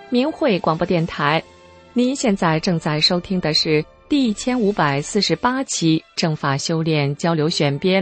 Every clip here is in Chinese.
明慧广播电台。您现在正在收听的是第1548期正法修炼交流选编。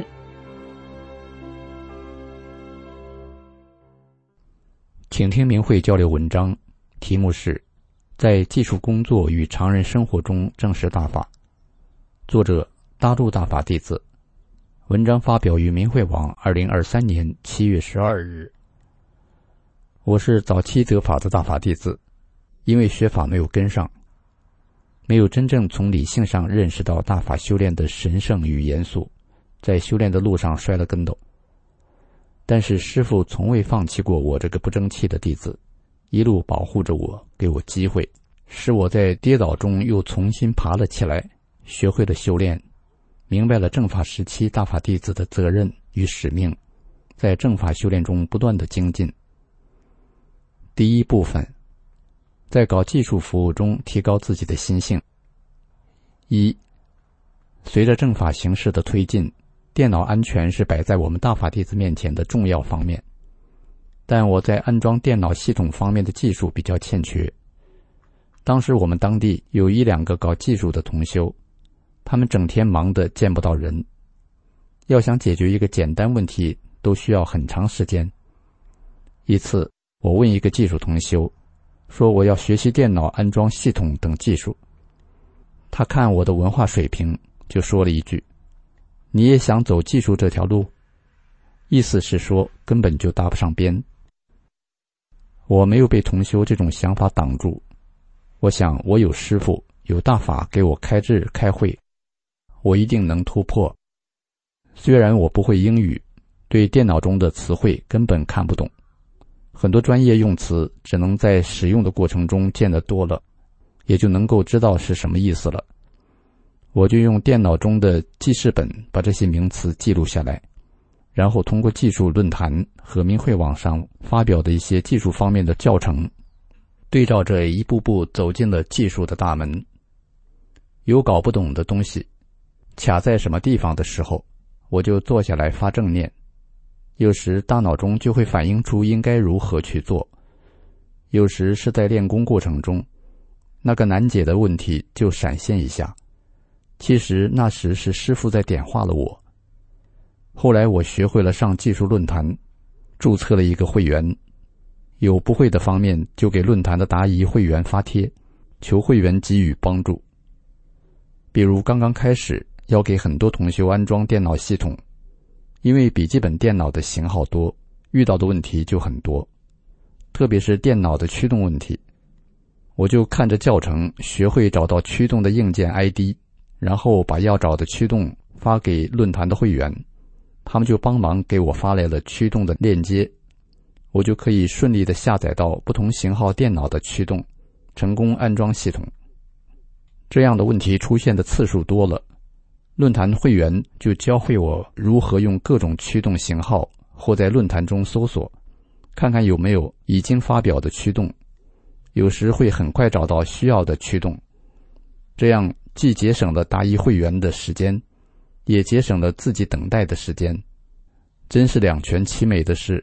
请听明慧交流文章，题目是在技术工作与常人生活中证实大法，作者大陆大法弟子，文章发表于明慧网2023年7月12日。我是早期得法的大法弟子，因为学法没有跟上，没有真正从理性上认识到大法修炼的神圣与严肃，在修炼的路上摔了跟斗。但是师父从未放弃过我这个不争气的弟子，一路保护着我，给我机会，使我在跌倒中又重新爬了起来，学会了修炼，明白了正法时期大法弟子的责任与使命，在正法修炼中不断的精进。第一部分，在搞技术服务中提高自己的心性。一，随着正法形势的推进，电脑安全是摆在我们大法弟子面前的重要方面，但我在安装电脑系统方面的技术比较欠缺。当时我们当地有1-2个搞技术的同修，他们整天忙得见不到人，要想解决一个简单问题都需要很长时间。一次我问一个技术同修，说我要学习电脑安装系统等技术，他看我的文化水平，就说了一句：你也想走技术这条路？意思是说根本就搭不上边。我没有被同修这种想法挡住，我想我有师父有大法给我开智开会，我一定能突破。虽然我不会英语，对电脑中的词汇根本看不懂，很多专业用词只能在使用的过程中见得多了，也就能够知道是什么意思了。我就用电脑中的记事本把这些名词记录下来，然后通过技术论坛和明慧网上发表的一些技术方面的教程，对照着一步步走进了技术的大门。有搞不懂的东西，卡在什么地方的时候，我就坐下来发正念，有时大脑中就会反映出应该如何去做，有时是在练功过程中，那个难解的问题就闪现一下，其实那时是师父在点化了我。后来我学会了上技术论坛，注册了一个会员，有不会的方面就给论坛的答疑会员发帖，求会员给予帮助。比如刚刚开始要给很多同修安装电脑系统，因为笔记本电脑的型号多，遇到的问题就很多，特别是电脑的驱动问题。我就看着教程学会找到驱动的硬件 ID， 然后把要找的驱动发给论坛的会员，他们就帮忙给我发来了驱动的链接，我就可以顺利地下载到不同型号电脑的驱动，成功安装系统。这样的问题出现的次数多了，论坛会员就教会我如何用各种驱动型号，或在论坛中搜索，看看有没有已经发表的驱动，有时会很快找到需要的驱动。这样既节省了答疑会员的时间，也节省了自己等待的时间，真是两全其美的事。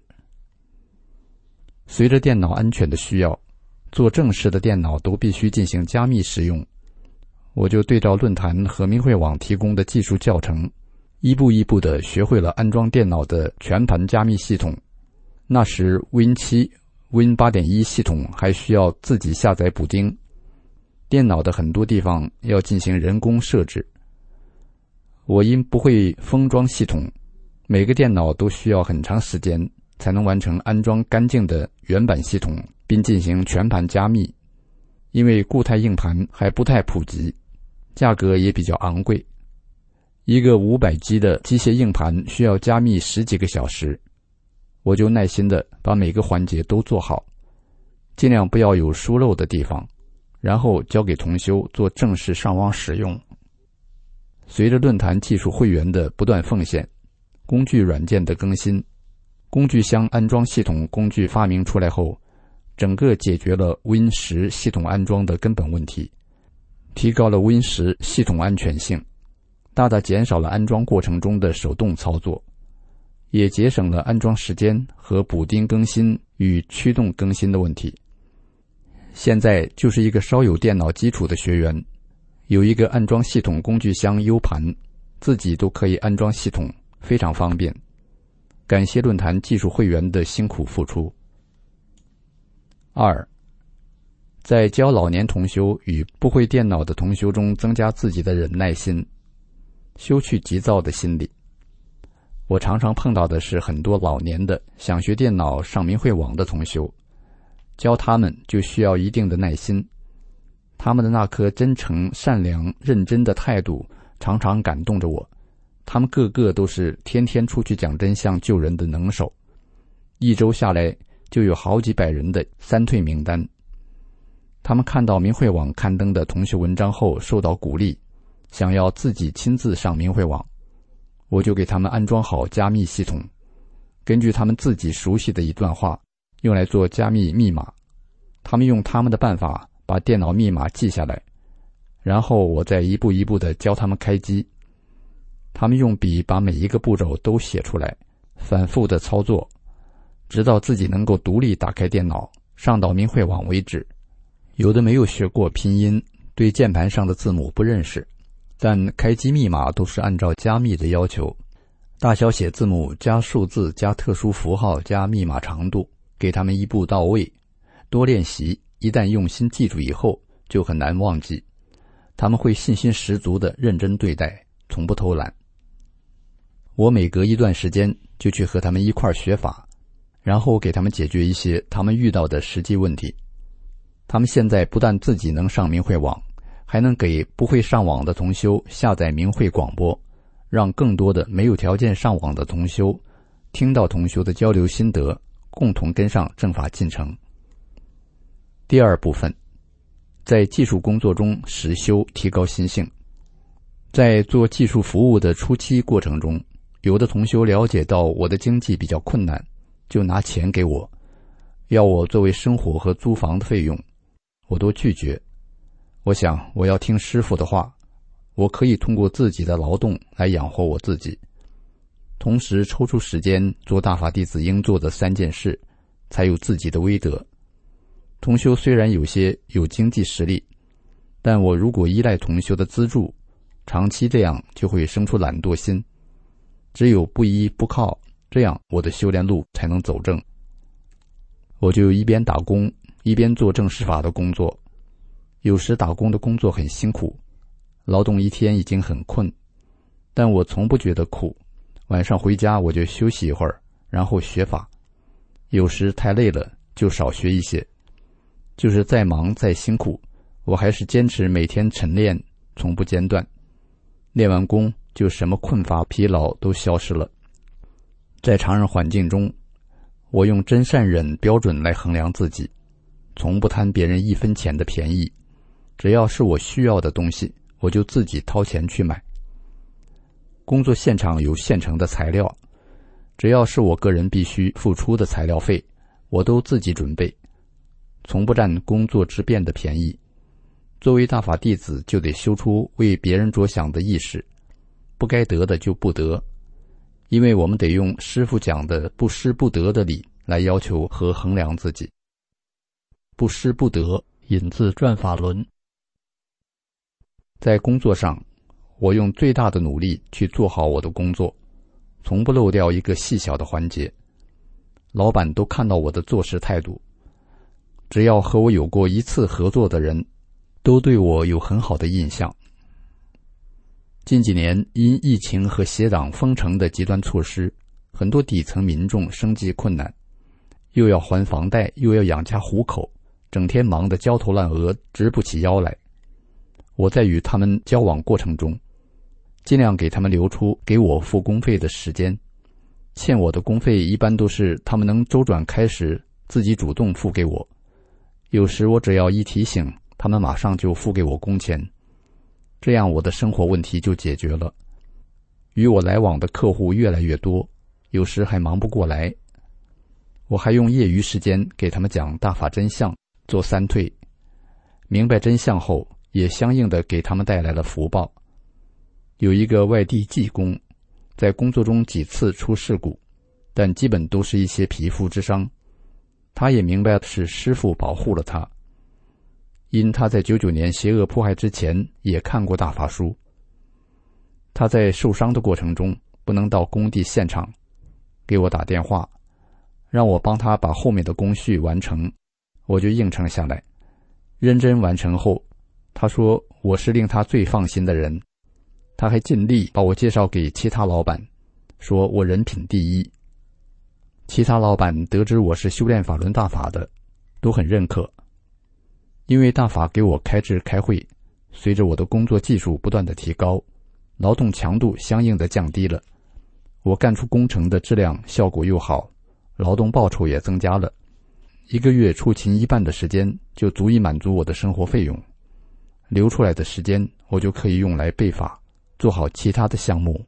随着电脑安全的需要，做正式的电脑都必须进行加密使用，我就对照论坛和明慧网提供的技术教程，一步一步地学会了安装电脑的全盘加密系统。那时 Win7、Win 8.1 系统还需要自己下载补丁，电脑的很多地方要进行人工设置。我因不会封装系统，每个电脑都需要很长时间才能完成安装干净的原版系统，并进行全盘加密。因为固态硬盘还不太普及，价格也比较昂贵，一个500G 的机械硬盘需要加密10几个小时，我就耐心地把每个环节都做好，尽量不要有疏漏的地方，然后交给同修做正式上网使用。随着论坛技术会员的不断奉献，工具软件的更新，工具箱安装系统工具发明出来后，整个解决了 Win10 系统安装的根本问题，提高了 Win10 系统安全性，大大减少了安装过程中的手动操作，也节省了安装时间和补丁更新与驱动更新的问题。 现在就是一个稍有电脑基础的学员，有一个安装系统工具箱 U 盘，自己都可以安装系统，非常方便。感谢论坛技术会员的辛苦付出。2. 在教老年同修与不会电脑的同修中增加自己的忍耐心，修去急躁的心理。我常常碰到的是很多老年的想学电脑上明慧网的同修，教他们就需要一定的耐心。他们的那颗真诚、善良、认真的态度常常感动着我。他们个个都是天天出去讲真相救人的能手，一周下来就有好几百人的三退名单。他们看到明慧网刊登的同修文章后受到鼓励，想要自己亲自上明慧网，我就给他们安装好加密系统，根据他们自己熟悉的一段话用来做加密密码。他们用他们的办法把电脑密码记下来，然后我再一步一步地教他们开机。他们用笔把每一个步骤都写出来，反复地操作，直到自己能够独立打开电脑上到明慧网为止。有的没有学过拼音，对键盘上的字母不认识，但开机密码都是按照加密的要求，大小写字母加数字加特殊符号加密码长度，给他们一步到位。多练习，一旦用心记住以后就很难忘记。他们会信心十足地认真对待，从不偷懒。我每隔一段时间就去和他们一块儿学法，然后给他们解决一些他们遇到的实际问题。他们现在不但自己能上明慧网，还能给不会上网的同修下载明慧广播，让更多的没有条件上网的同修听到同修的交流心得，共同跟上正法进程。第二部分，在技术工作中实修提高心性。在做技术服务的初期过程中，有的同修了解到我的经济比较困难，就拿钱给我，要我作为生活和租房的费用，我都拒绝。我想我要听师父的话，我可以通过自己的劳动来养活我自己，同时抽出时间做大法弟子应做的3件事，才有自己的威德。同修虽然有些有经济实力，但我如果依赖同修的资助，长期这样就会生出懒惰心。只有不依不靠，这样我的修炼路才能走正。我就一边打工，一边做正师法的工作。有时打工的工作很辛苦，劳动一天已经很困，但我从不觉得苦。晚上回家我就休息一会儿，然后学法。有时太累了就少学一些。就是再忙再辛苦，我还是坚持每天晨练，从不间断。练完功就什么困乏疲劳都消失了。在常人环境中，我用真善忍标准来衡量自己，从不贪别人1分钱的便宜。只要是我需要的东西，我就自己掏钱去买。工作现场有现成的材料，只要是我个人必须付出的材料费，我都自己准备，从不占工作之便的便宜。作为大法弟子，就得修出为别人着想的意识，不该得的就不得，因为我们得用师父讲的不失不得的理来要求和衡量自己。不失不得引自转法轮。在工作上，我用最大的努力去做好我的工作，从不漏掉一个细小的环节。老板都看到我的做事态度，只要和我有过一次合作的人，都对我有很好的印象。近几年因疫情和协党封城的极端措施，很多底层民众生计困难，又要还房贷，又要养家糊口，整天忙得焦头烂额，直不起腰来。我在与他们交往过程中，尽量给他们留出给我付工费的时间。欠我的工费一般都是他们能周转开时自己主动付给我，有时我只要一提醒，他们马上就付给我工钱，这样我的生活问题就解决了。与我来往的客户越来越多，有时还忙不过来。我还用业余时间给他们讲大法真相，做3退。明白真相后，也相应的给他们带来了福报。有一个外地技工，在工作中几次出事故，但基本都是一些皮肤之伤。他也明白是师父保护了他， 因他在99年邪恶迫害之前也看过大法书。他在受伤的过程中不能到工地现场，给我打电话，让我帮他把后面的工序完成，我就应承下来。认真完成后，他说我是令他最放心的人。他还尽力把我介绍给其他老板，说我人品第一。其他老板得知我是修炼法轮大法的，都很认可。因为大法给我开智开会，随着我的工作技术不断的提高，劳动强度相应的降低了，我干出工程的质量效果又好，劳动报酬也增加了。1个月出勤一半的时间就足以满足我的生活费用，留出来的时间我就可以用来背法，做好其他的项目。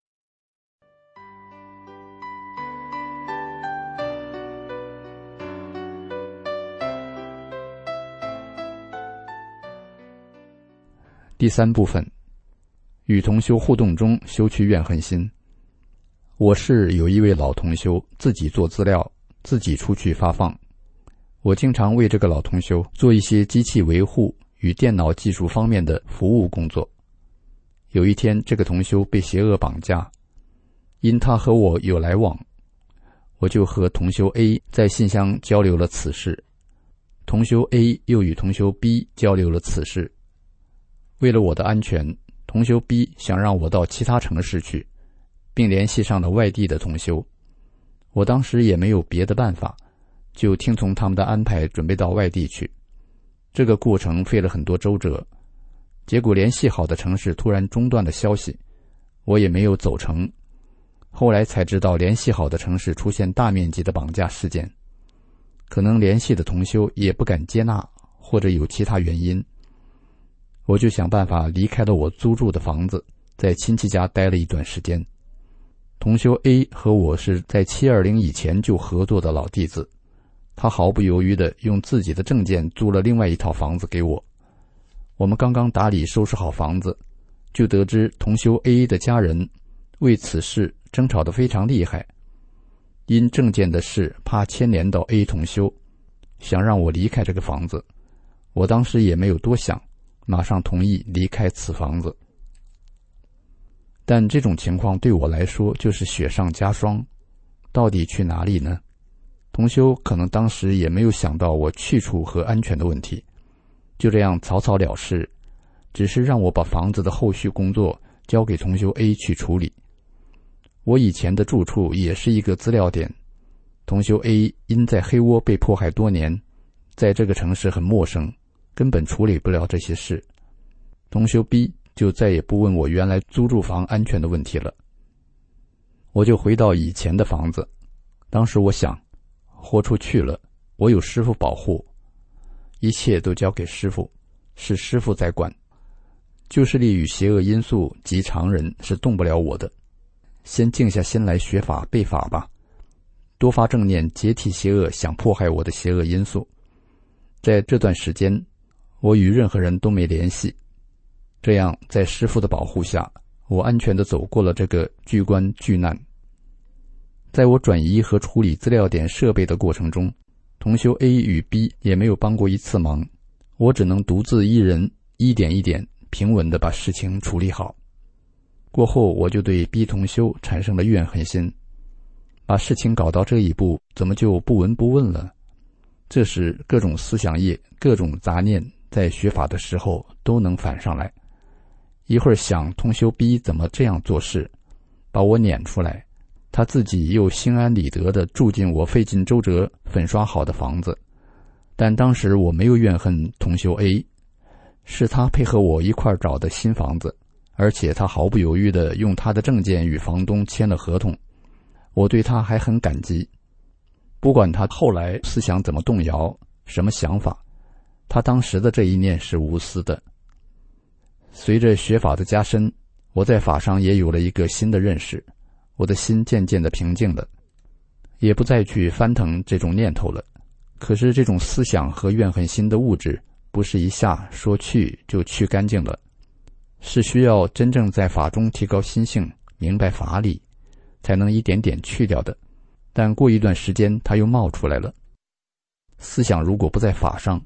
第3部分，与同修互动中修去怨恨心。我是有一位老同修自己做资料，自己出去发放。我经常为这个老同修做一些机器维护与电脑技术方面的服务工作。有一天，这个同修被邪恶绑架，因他和我有来往，我就和同修 A 在信箱交流了此事，同修 A 又与同修 B 交流了此事。为了我的安全，同修 B 想让我到其他城市去，并联系上了外地的同修。我当时也没有别的办法，就听从他们的安排，准备到外地去。这个过程费了很多周折，结果联系好的城市突然中断了消息，我也没有走成。后来才知道联系好的城市出现大面积的绑架事件，可能联系的同修也不敢接纳，或者有其他原因。我就想办法离开了我租住的房子，在亲戚家待了一段时间。同修 A 和我是在720以前就合作的老弟子，他毫不犹豫地用自己的证件租了另外一套房子给我。我们刚刚打理收拾好房子，就得知同修 A 的家人为此事争吵得非常厉害，因证件的事怕牵连到 A 同修，想让我离开这个房子。我当时也没有多想，马上同意离开此房子。但这种情况对我来说就是雪上加霜，到底去哪里呢？同修可能当时也没有想到我去处和安全的问题，就这样草草了事，只是让我把房子的后续工作交给同修 A 去处理。我以前的住处也是一个资料点，同修 A 因在黑窝被迫害多年，在这个城市很陌生，根本处理不了这些事。同修 B 就再也不问我原来租住房安全的问题了。我就回到以前的房子，当时我想，豁出去了，我有师父保护，一切都交给师父，是师父在管。旧势力与邪恶因素及常人是动不了我的，先静下心来学法背法吧，多发正念，解体邪恶想迫害我的邪恶因素。在这段时间，我与任何人都没联系，这样在师父的保护下，我安全地走过了这个巨关巨难。在我转移和处理资料点设备的过程中，同修 A 与 B 也没有帮过一次忙，我只能独自一人一点一点平稳地把事情处理好。过后我就对 B 同修产生了怨恨心，把事情搞到这一步，怎么就不闻不问了？这时各种思想业，各种杂念在学法的时候都能反上来。一会儿想同修 B 怎么这样做事，把我撵出来，他自己又心安理得地住进我费尽周折粉刷好的房子。但当时我没有怨恨同修 A， 是他配合我一块找的新房子，而且他毫不犹豫地用他的证件与房东签了合同，我对他还很感激。不管他后来思想怎么动摇，什么想法，他当时的这一念是无私的。随着学法的加深，我在法上也有了一个新的认识，我的心渐渐地平静了，也不再去翻腾这种念头了。可是这种思想和怨恨心的物质，不是一下说去就去干净了，是需要真正在法中提高心性，明白法理，才能一点点去掉的。但过一段时间它又冒出来了。思想如果不在法上，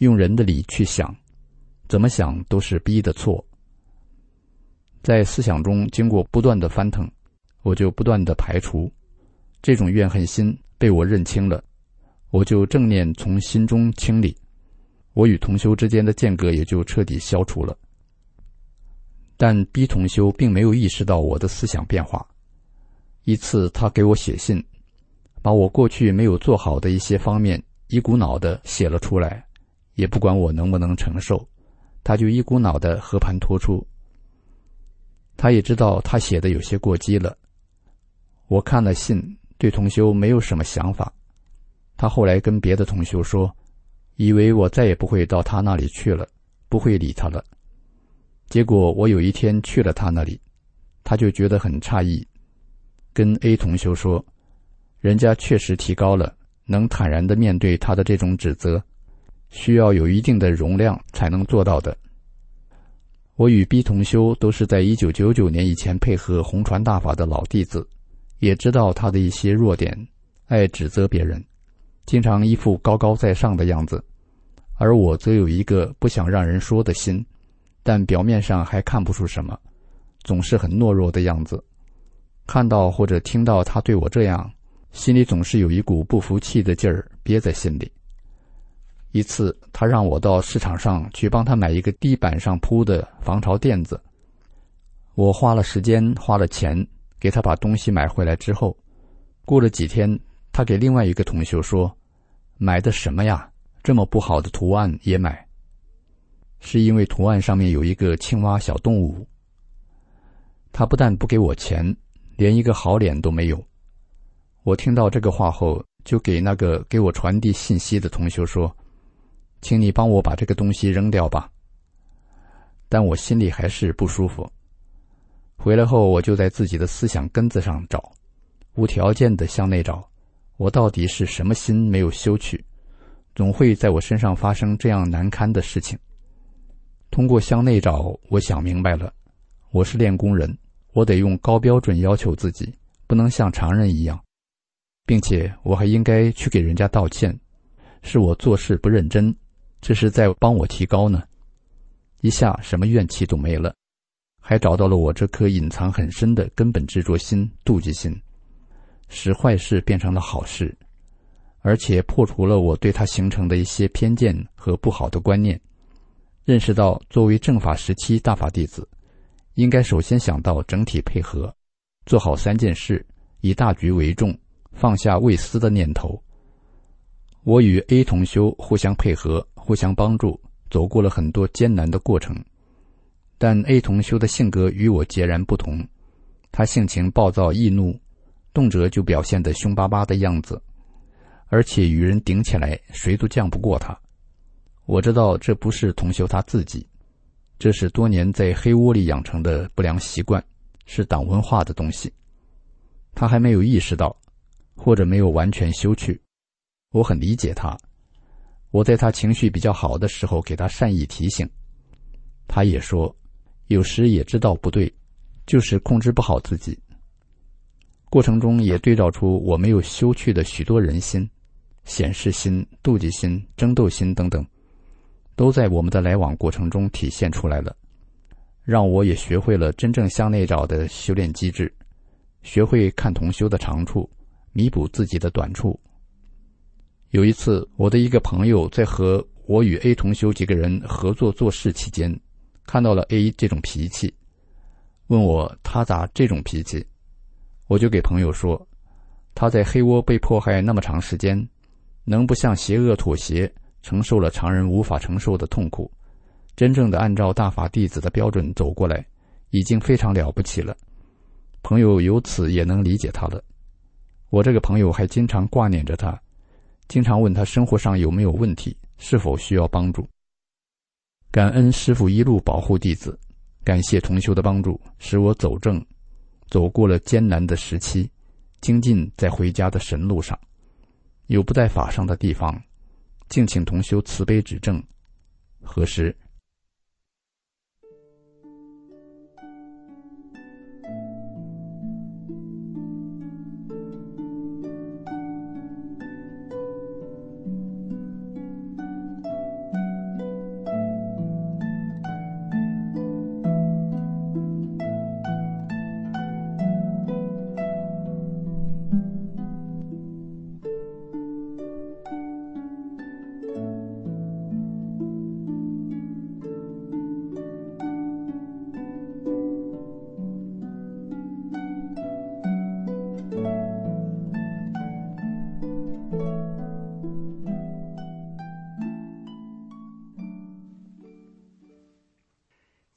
用人的理去想，怎么想都是逼的错。在思想中经过不断的翻腾，我就不断的排除，这种怨恨心被我认清了，我就正念从心中清理，我与同修之间的间隔也就彻底消除了。但 B 同修并没有意识到我的思想变化。一次他给我写信，把我过去没有做好的一些方面一股脑的写了出来，也不管我能不能承受，他就一股脑的和盘托出。他也知道他写的有些过激了。我看了信，对同修没有什么想法。他后来跟别的同修说，以为我再也不会到他那里去了，不会理他了。结果我有一天去了他那里，他就觉得很诧异，跟 A 同修说，人家确实提高了，能坦然地面对他的这种指责，需要有一定的容量才能做到的。我与 B 同修都是在1999年以前配合红传大法的老弟子，也知道他的一些弱点，爱指责别人，经常一副高高在上的样子，而我则有一个不想让人说的心，但表面上还看不出什么，总是很懦弱的样子。看到或者听到他对我这样，心里总是有一股不服气的劲儿憋在心里。一次他让我到市场上去帮他买一个地板上铺的防潮垫子，我花了时间花了钱给他把东西买回来之后，过了几天，他给另外一个同修说，买的什么呀，这么不好的图案也买。是因为图案上面有一个青蛙小动物。他不但不给我钱，连一个好脸都没有。我听到这个话后，就给那个给我传递信息的同修说，请你帮我把这个东西扔掉吧。但我心里还是不舒服。回来后，我就在自己的思想根子上找，无条件的向内找，我到底是什么心没有修去，总会在我身上发生这样难堪的事情。通过向内找，我想明白了，我是练功人，我得用高标准要求自己，不能像常人一样，并且我还应该去给人家道歉，是我做事不认真，这是在帮我提高呢。一下什么怨气都没了，还找到了我这颗隐藏很深的根本执着心、妒忌心，使坏事变成了好事，而且破除了我对它形成的一些偏见和不好的观念，认识到作为正法时期大法弟子，应该首先想到整体配合，做好3件事，以大局为重，放下为私的念头。我与 A 同修互相配合，互相帮助，走过了很多艰难的过程。但 A 同修的性格与我截然不同，他性情暴躁易怒，动辄就表现得凶巴巴的样子，而且与人顶起来谁都犟不过他。我知道这不是同修他自己，这是多年在黑窝里养成的不良习惯，是党文化的东西。他还没有意识到，或者没有完全修去。我很理解他，我在他情绪比较好的时候给他善意提醒，他也说有时也知道不对，就是控制不好自己。过程中也对照出我没有修去的许多人心、显示心、妒忌心、争斗心等等，都在我们的来往过程中体现出来了，让我也学会了真正向内找的修炼机制，学会看同修的长处，弥补自己的短处。有一次，我的一个朋友在和我与 A 同修几个人合作做事期间，看到了 A 这种脾气，问我他咋这种脾气。我就给朋友说，他在黑窝被迫害那么长时间，能不向邪恶妥协，承受了常人无法承受的痛苦，真正的按照大法弟子的标准走过来，已经非常了不起了。朋友由此也能理解他了。我这个朋友还经常挂念着他，经常问他生活上有没有问题，是否需要帮助。感恩师父一路保护弟子，感谢同修的帮助，使我走正，走过了艰难的时期，精进在回家的神路上。有不在法上的地方，敬请同修慈悲指正。何时？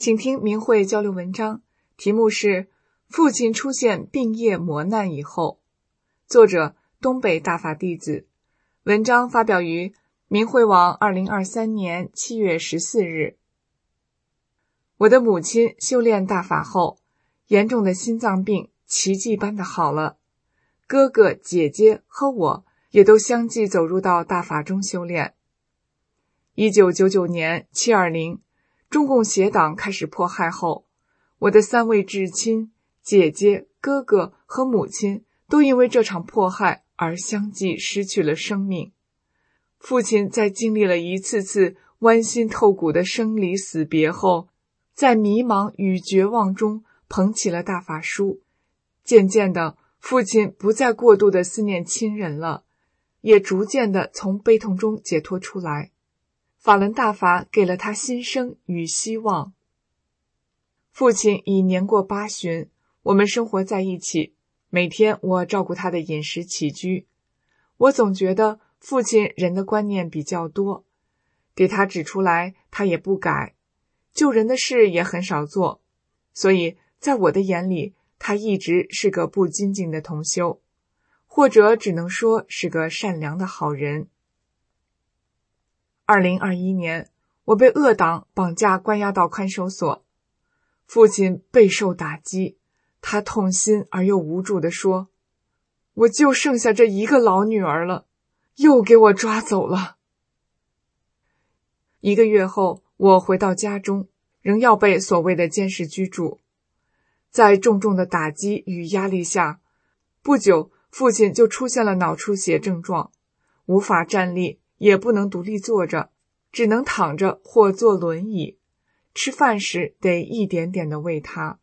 请听明慧交流文章，题目是父亲出现病业磨难以后，作者东北大法弟子，文章发表于明慧网2023年7月14日。我的母亲修炼大法后，严重的心脏病奇迹般的好了，哥哥姐姐和我也都相继走入到大法中修炼。1999年720中共邪党开始迫害后，我的3位至亲、姐姐、哥哥和母亲都因为这场迫害而相继失去了生命。父亲在经历了一次次剜心透骨的生离死别后，在迷茫与绝望中捧起了大法书。渐渐的，父亲不再过度的思念亲人了，也逐渐的从悲痛中解脱出来。法轮大法给了他新生与希望。父亲已年过80，我们生活在一起，每天我照顾他的饮食起居。我总觉得父亲人的观念比较多，给他指出来他也不改，救人的事也很少做，所以在我的眼里，他一直是个不精进的同修，或者只能说是个善良的好人。2021年，我被恶党绑架关押到看守所，父亲备受打击，他痛心而又无助地说：“我就剩下这一个老女儿了，又给我抓走了。”1个月后，我回到家中，仍要被所谓的监视居住。在重重的打击与压力下，不久父亲就出现了脑出血症状，无法站立，也不能独立坐着，只能躺着或坐轮椅，吃饭时得一点点地喂他。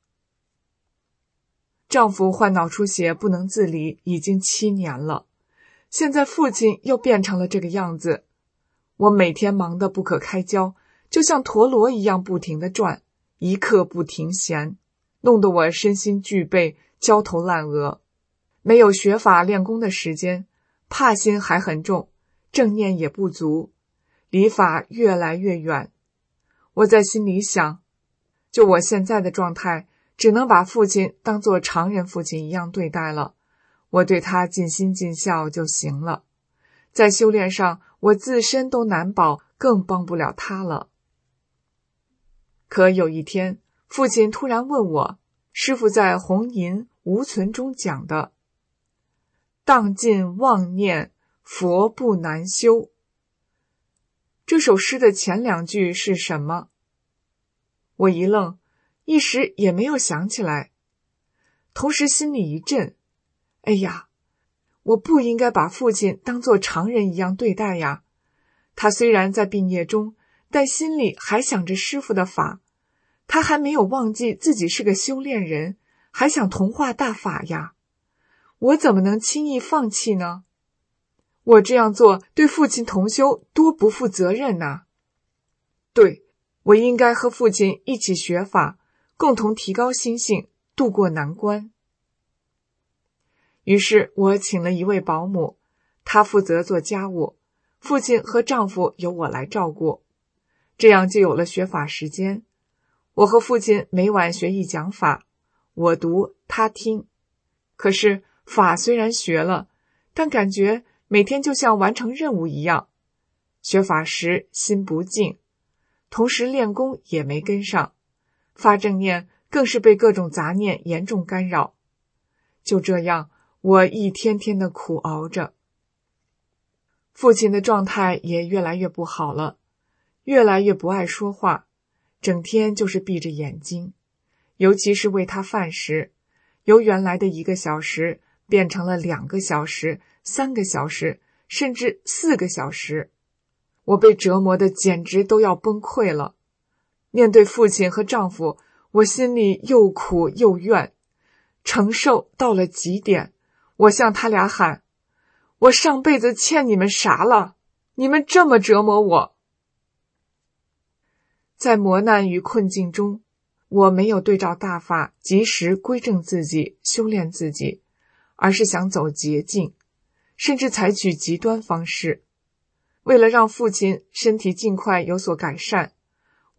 丈夫患脑出血不能自理已经7年了，现在父亲又变成了这个样子。我每天忙得不可开交，就像陀螺一样不停地转，一刻不停闲，弄得我身心俱备，焦头烂额。没有学法练功的时间，怕心还很重，正念也不足，离法越来越远。我在心里想，就我现在的状态，只能把父亲当作常人父亲一样对待了，我对他尽心尽孝就行了。在修炼上，我自身都难保，更帮不了他了。可有一天，父亲突然问我，师父在弘淫无存中讲的荡尽妄念，佛不难修，这首诗的前2句是什么？我一愣，一时也没有想起来，同时心里一震，哎呀，我不应该把父亲当作常人一样对待呀。他虽然在病业中，但心里还想着师父的法，他还没有忘记自己是个修炼人，还想同化大法呀。我怎么能轻易放弃呢？我这样做对父亲同修多不负责任呐。对，我应该和父亲一起学法，共同提高心性，渡过难关。于是我请了1位保姆，她负责做家务，父亲和丈夫由我来照顾，这样就有了学法时间。我和父亲每晚学艺讲法，我读，他听。可是法虽然学了，但感觉每天就像完成任务一样。学法时心不静，同时练功也没跟上，发正念更是被各种杂念严重干扰。就这样，我一天天的苦熬着。父亲的状态也越来越不好了，越来越不爱说话，整天就是闭着眼睛，尤其是喂他饭时，由原来的1个小时变成了2个小时、3个小时，甚至4个小时。我被折磨得简直都要崩溃了。面对父亲和丈夫，我心里又苦又怨，承受到了极点。我向他俩喊，我上辈子欠你们啥了？你们这么折磨我。在磨难与困境中，我没有对照大法及时归正自己，修炼自己，而是想走捷径，甚至采取极端方式。为了让父亲身体尽快有所改善，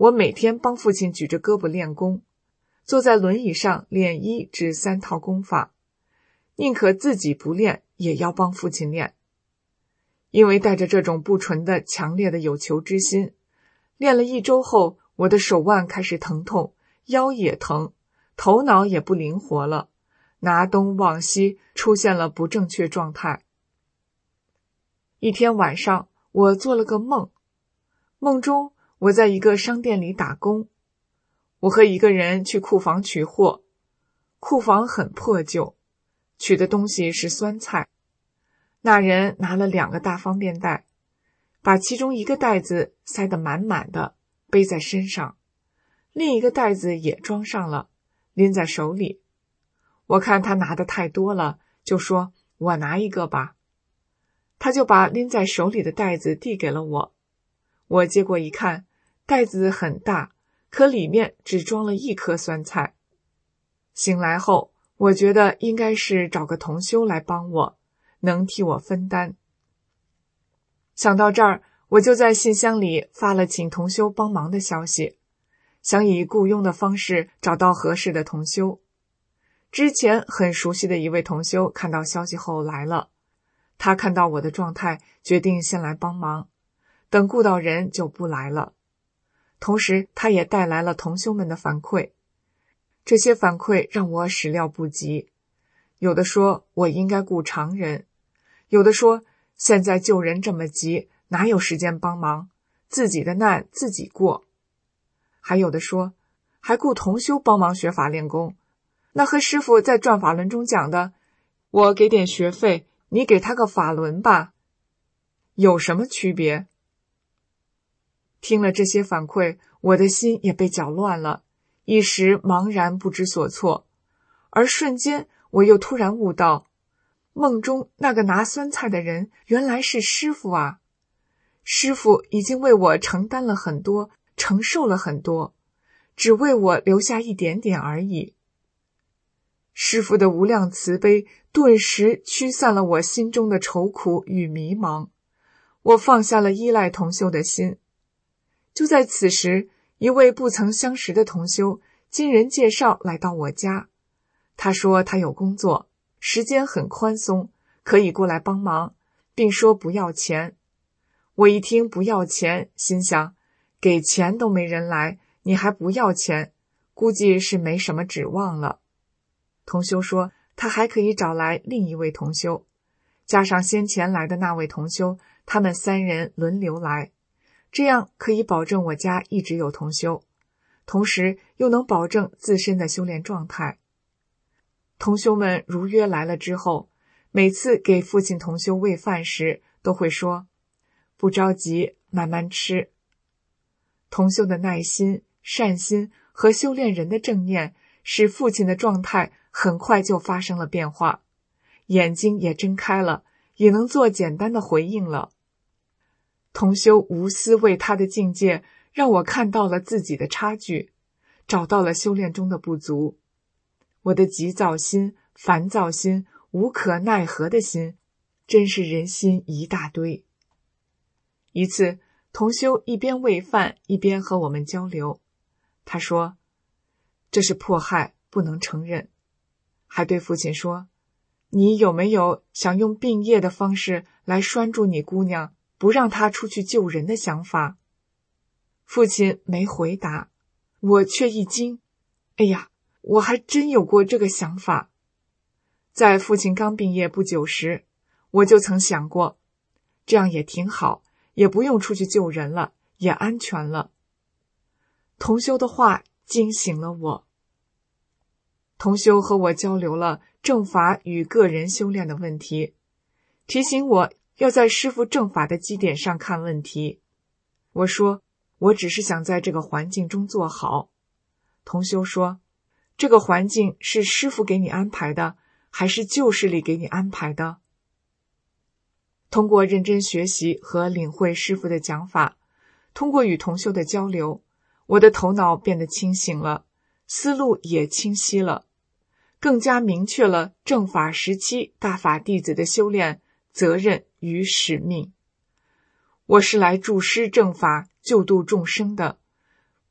我每天帮父亲举着胳膊练功，坐在轮椅上练1至3套功法，宁可自己不练，也要帮父亲练。因为带着这种不纯的强烈的有求之心，练了1周后，我的手腕开始疼痛，腰也疼，头脑也不灵活了，拿东忘西，出现了不正确状态。一天晚上，我做了个梦，梦中我在一个商店里打工，我和一个人去库房取货，库房很破旧，取的东西是酸菜。那人拿了2个大方便袋，把其中一个袋子塞得满满的，背在身上，另一个袋子也装上了，拎在手里。我看他拿的太多了，就说我拿一个吧。他就把拎在手里的袋子递给了我，我接过一看，袋子很大，可里面只装了1颗酸菜。醒来后，我觉得应该是找个同修来帮我，能替我分担。想到这儿，我就在信箱里发了请同修帮忙的消息，想以雇佣的方式找到合适的同修。之前很熟悉的一位同修看到消息后来了，他看到我的状态，决定先来帮忙，等雇到人就不来了。同时他也带来了同修们的反馈，这些反馈让我始料不及。有的说我应该雇常人，有的说现在救人这么急，哪有时间帮忙，自己的难自己过。还有的说还雇同修帮忙学法练功，那和师父在转法轮中讲的我给点学费，你给他个法轮吧，有什么区别？听了这些反馈，我的心也被搅乱了，一时茫然不知所措。而瞬间我又突然悟到，梦中那个拿酸菜的人原来是师父啊！师父已经为我承担了很多，承受了很多，只为我留下一点点而已。师父的无量慈悲顿时驱散了我心中的愁苦与迷茫，我放下了依赖同修的心。就在此时，一位不曾相识的同修经人介绍来到我家，他说他有工作，时间很宽松，可以过来帮忙，并说不要钱。我一听不要钱，心想给钱都没人来，你还不要钱，估计是没什么指望了。同修说他还可以找来另一位同修，加上先前来的那位同修，他们3人轮流来，这样可以保证我家一直有同修，同时又能保证自身的修炼状态。同修们如约来了之后，每次给父亲同修喂饭时都会说不着急，慢慢吃。同修的耐心、善心和修炼人的正念使父亲的状态很快就发生了变化，眼睛也睁开了，也能做简单的回应了。同修无私为他的境界，让我看到了自己的差距，找到了修炼中的不足。我的急躁心、烦躁心、无可奈何的心，真是人心一大堆。一次，同修一边喂饭一边和我们交流，他说这是迫害，不能承认。还对父亲说，你有没有想用病业的方式来拴住你姑娘，不让她出去救人的想法？父亲没回答，我却一惊，哎呀，我还真有过这个想法。在父亲刚毕业不久时，我就曾想过，这样也挺好，也不用出去救人了，也安全了。同修的话惊醒了我。同修和我交流了正法与个人修炼的问题，提醒我要在师父正法的基点上看问题。我说，我只是想在这个环境中做好。同修说，这个环境是师父给你安排的，还是旧势力给你安排的？通过认真学习和领会师父的讲法，通过与同修的交流，我的头脑变得清醒了，思路也清晰了，更加明确了正法时期大法弟子的修炼责任与使命。我是来助师正法、救度众生的，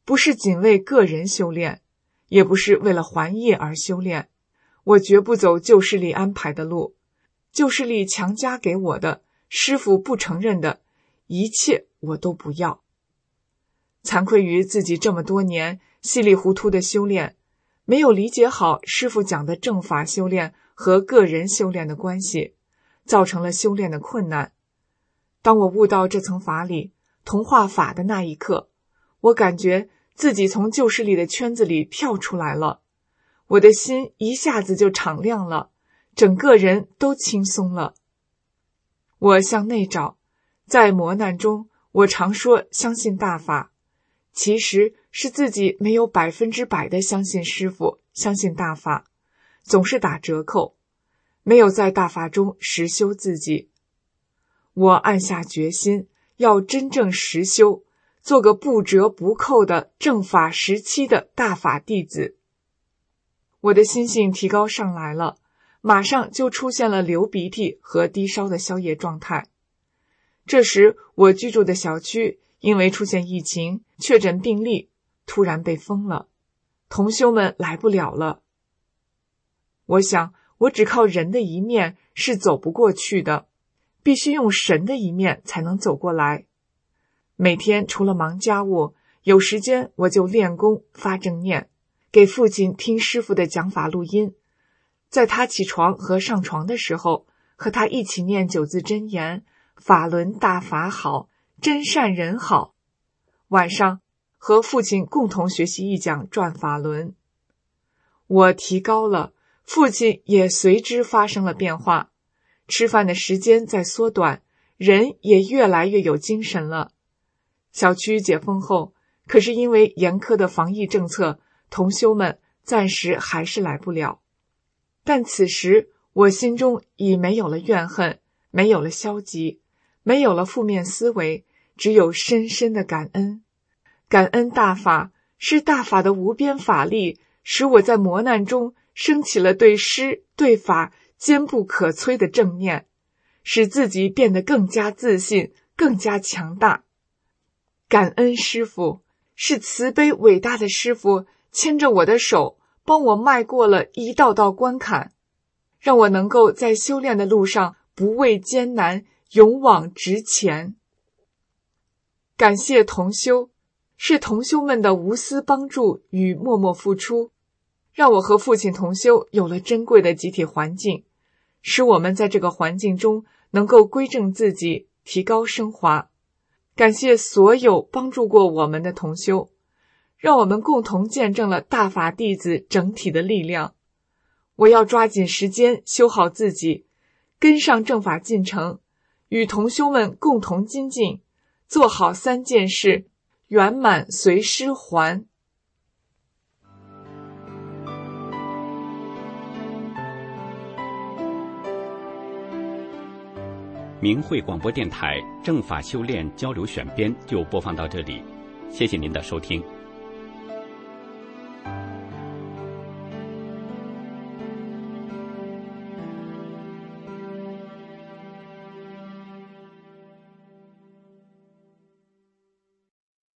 不是仅为个人修炼，也不是为了还业而修炼。我绝不走旧势力安排的路，旧势力强加给我的，师父不承认的，一切我都不要。惭愧于自己这么多年稀里糊涂的修炼，没有理解好师父讲的正法修炼和个人修炼的关系，造成了修炼的困难。当我悟到这层法理，同化法的那一刻，我感觉自己从旧势力的圈子里跳出来了，我的心一下子就敞亮了，整个人都轻松了。我向内找，在磨难中，我常说相信大法，其实是自己没有100%的相信师父，相信大法，总是打折扣，没有在大法中实修自己。我暗下决心，要真正实修，做个不折不扣的正法17的大法弟子。我的心性提高上来了，马上就出现了流鼻涕和低烧的宵夜状态。这时我居住的小区因为出现疫情，确诊病例突然被封了，同修们来不了了。我想，我只靠人的一面是走不过去的，必须用神的一面才能走过来。每天除了忙家务，有时间我就练功发正念，给父亲听师父的讲法录音，在他起床和上床的时候，和他一起念9字真言，法轮大法好，真善人好。晚上和父亲共同学习一讲转法轮。我提高了，父亲也随之发生了变化，吃饭的时间在缩短，人也越来越有精神了。小区解封后，可是因为严苛的防疫政策，同修们暂时还是来不了。但此时我心中已没有了怨恨，没有了消极，没有了负面思维，只有深深的感恩。感恩大法，是大法的无边法力，使我在磨难中升起了对师对法坚不可摧的正念，使自己变得更加自信，更加强大。感恩师父，是慈悲伟大的师父牵着我的手，帮我迈过了一道道关卡，让我能够在修炼的路上不畏艰难，勇往直前。感谢同修，是同修们的无私帮助与默默付出，让我和父亲同修有了珍贵的集体环境，使我们在这个环境中能够归正自己，提高升华。感谢所有帮助过我们的同修，让我们共同见证了大法弟子整体的力量。我要抓紧时间修好自己，跟上正法进程，与同修们共同精进，做好3件事，圆满随师还。 明慧广播电台正法修炼交流选编就播放到这里，谢谢您的收听。